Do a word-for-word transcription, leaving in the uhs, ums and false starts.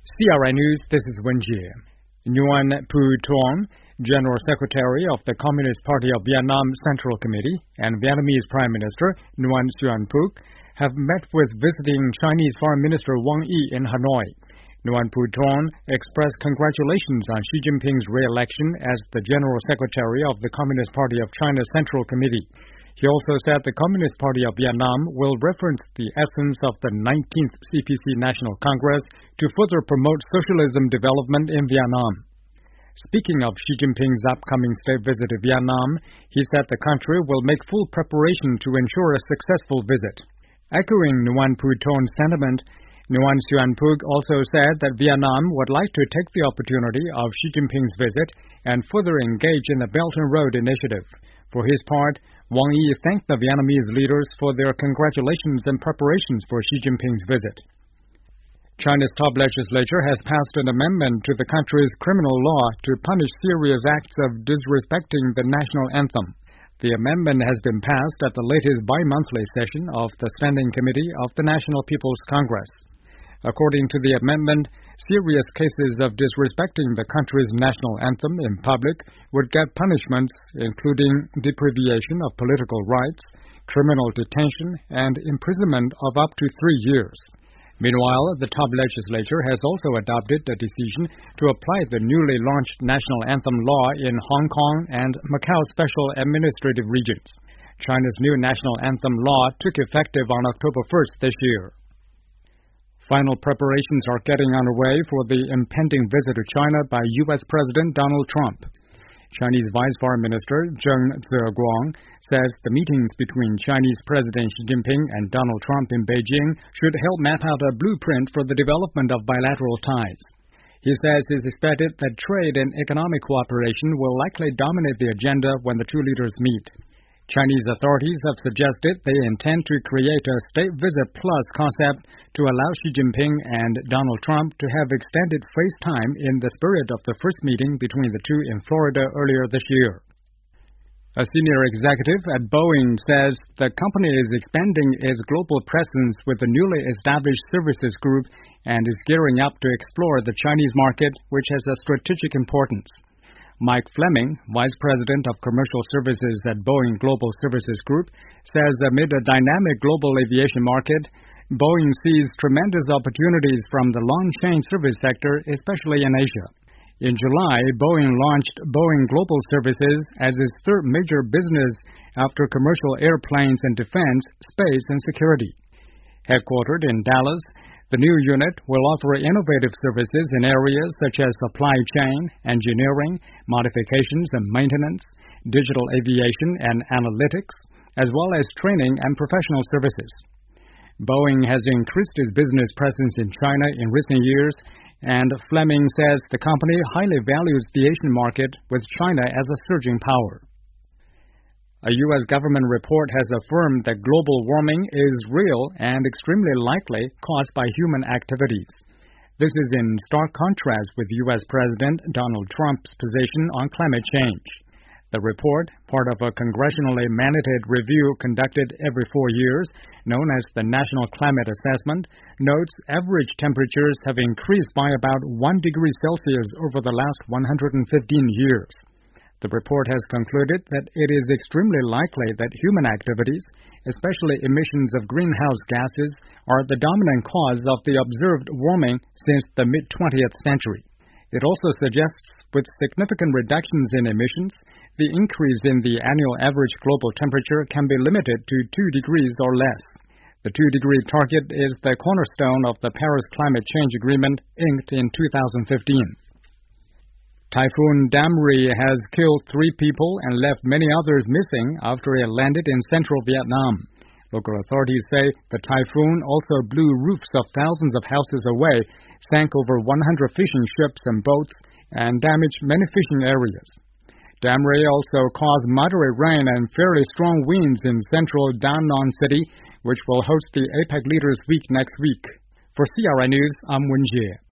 C R I News, this is Wen Jie. Nguyen Phu Trong, General Secretary of the Communist Party of Vietnam Central Committee, and Vietnamese Prime Minister Nguyen Xuan Phuc have met with visiting Chinese Foreign Minister Wang Yi in Hanoi. Nguyen Phu Trong expressed congratulations on Xi Jinping's re-election as the General Secretary of the Communist Party of China Central Committee. He also said the Communist Party of Vietnam will reference the essence of the nineteenth C P C National Congress to further promote socialism development in Vietnam. Speaking of Xi Jinping's upcoming state visit to Vietnam, he said the country will make full preparation to ensure a successful visit. Echoing Nguyen Phu Trong's sentiment, Nguyen Xuan Phuc also said that Vietnam would like to take the opportunity of Xi Jinping's visit and further engage in the Belt and Road Initiative. For his part, Wang Yi thanked the Vietnamese leaders for their congratulations and preparations for Xi Jinping's visit. China's top legislature has passed an amendment to the country's criminal law to punish serious acts of disrespecting the national anthem. The amendment has been passed at the latest bi-monthly session of the Standing Committee of the National People's Congress. According to the amendment, serious cases of disrespecting the country's national anthem in public would get punishments including deprivation of political rights, criminal detention, and imprisonment of up to three years. Meanwhile, the top legislature has also adopted a decision to apply the newly launched national anthem law in Hong Kong and Macau Special Administrative Regions. China's new national anthem law took effective on October first this year. Final preparations are getting underway for the impending visit to China by U S President Donald Trump. Chinese Vice Foreign Minister Zheng Zeguang says the meetings between Chinese President Xi Jinping and Donald Trump in Beijing should help map out a blueprint for the development of bilateral ties. He says it is expected that trade and economic cooperation will likely dominate the agenda when the two leaders meet. Chinese authorities have suggested they intend to create a State Visit Plus concept to allow Xi Jinping and Donald Trump to have extended face time in the spirit of the first meeting between the two in Florida earlier this year. A senior executive at Boeing says the company is expanding its global presence with the newly established services group and is gearing up to explore the Chinese market, which has a strategic importance. Mike Fleming, Vice President of Commercial Services at Boeing Global Services Group, says amid a dynamic global aviation market, Boeing sees tremendous opportunities from the long-chain service sector, especially in Asia. In July, Boeing launched Boeing Global Services as its third major business after commercial airplanes and defense, space, and security. Headquartered in Dallas, the new unit will offer innovative services in areas such as supply chain, engineering, modifications and maintenance, digital aviation and analytics, as well as training and professional services. Boeing has increased its business presence in China in recent years, and Fleming says the company highly values the Asian market with China as a surging power. A U S government report has affirmed that global warming is real and extremely likely caused by human activities. This is in stark contrast with U S President Donald Trump's position on climate change. The report, part of a congressionally mandated review conducted every four years, known as the National Climate Assessment, notes average temperatures have increased by about one degree Celsius over the last one hundred fifteen years. The report has concluded that it is extremely likely that human activities, especially emissions of greenhouse gases, are the dominant cause of the observed warming since the mid-twentieth century. It also suggests with significant reductions in emissions, the increase in the annual average global temperature can be limited to two degrees or less. The two-degree target is the cornerstone of the Paris Climate Change Agreement inked in two thousand fifteen. Typhoon Damri has killed three people and left many others missing after it landed in central Vietnam. Local authorities say the typhoon also blew roofs of thousands of houses away, sank over one hundred fishing ships and boats, and damaged many fishing areas. Damri also caused moderate rain and fairly strong winds in central Da Nang City, which will host the APEC Leaders Week next week. For C R I News, I'm Wen Jie.